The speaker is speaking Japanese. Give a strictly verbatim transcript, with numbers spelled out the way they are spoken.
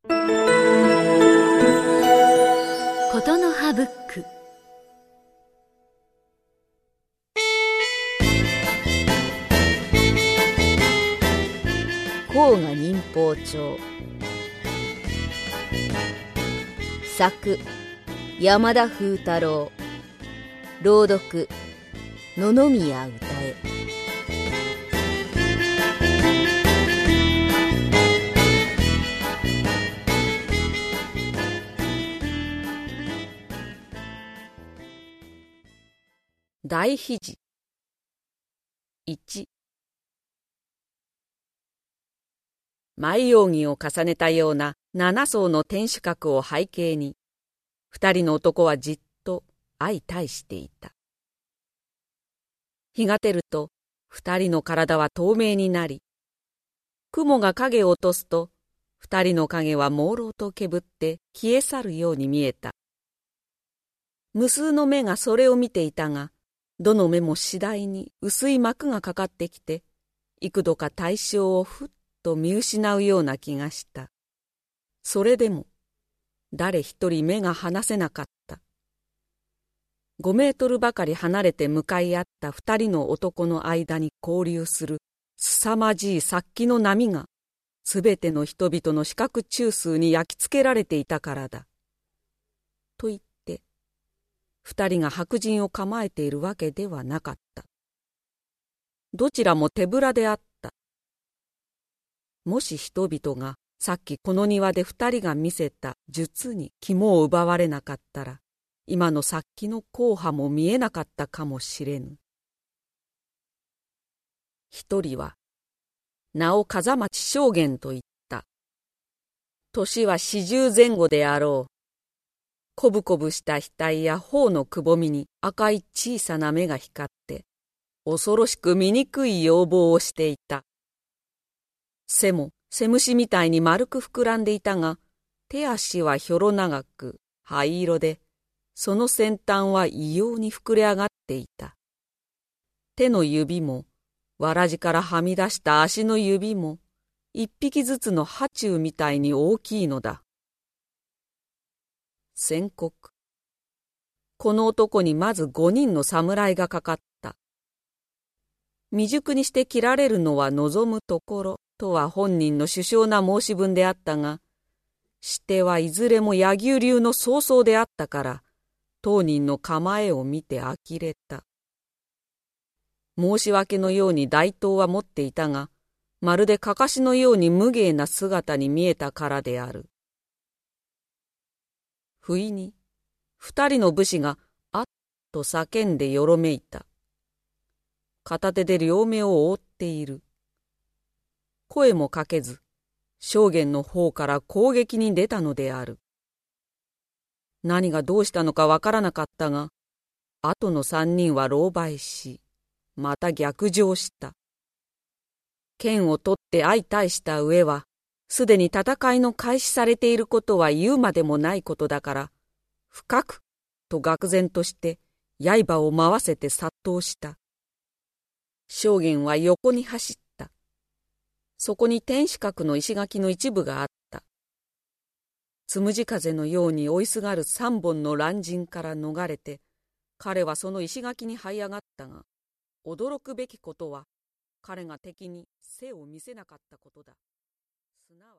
ことの葉ブック。甲賀忍法帳。作山田風太郎。朗読野々宮歌え。大秘事いち。前容疑を重ねたような七層の天守閣を背景に、二人の男はじっと相対していた。日が照ると二人の体は透明になり、雲が影を落とすと二人の影は朦朧とけぶって消え去るように見えた。無数の目がそれを見ていたが、どの目も次第に薄い幕がかかってきて、幾度か対象をふっと見失うような気がした。それでも誰一人目が離せなかった。五メートルばかり離れて向かい合った二人の男の間に交流する凄まじい殺気の波が、すべての人々の視覚中枢に焼き付けられていたからだ。と言って、二人が白人を構えているわけではなかった。どちらも手ぶらであった。もし人々がさっきこの庭で二人が見せた術に肝を奪われなかったら、今の殺気の硬派も見えなかったかもしれぬ。一人は名を風町将監と言った。年は四十前後であろう。こぶこぶした額や頬のくぼみに赤い小さな目が光って、恐ろしく醜い容貌をしていた。背も背虫みたいに丸く膨らんでいたが、手足はひょろ長く灰色で、その先端は異様に膨れ上がっていた。手の指も、わらじからはみ出した足の指も、一匹ずつの羽虫みたいに大きいのだ。宣告。この男にまず五人の侍がかかった。未熟にして切られるのは望むところとは本人の殊勝な申し分であったが、してはいずれも柳生流の早々であったから、当人の構えを見て呆れた。申し訳のように大刀は持っていたが、まるでかかしのように無芸な姿に見えたからである。不意に二人の武士があっと叫んでよろめいた。片手で両目を覆っている。声もかけず、将監の方から攻撃に出たのである。何がどうしたのかわからなかったが、後の三人は狼狽し、また逆上した。剣を取って相対した上は、すでに戦いの開始されていることは言うまでもないことだから、深くと愕然として刃を回せて殺到した。将監は横に走った。そこに天守閣の石垣の一部があった。つむじ風のように追いすがる三本の乱陣から逃れて、彼はその石垣に這い上がったが、驚くべきことは、彼が敵に背を見せなかったことだ。すなわち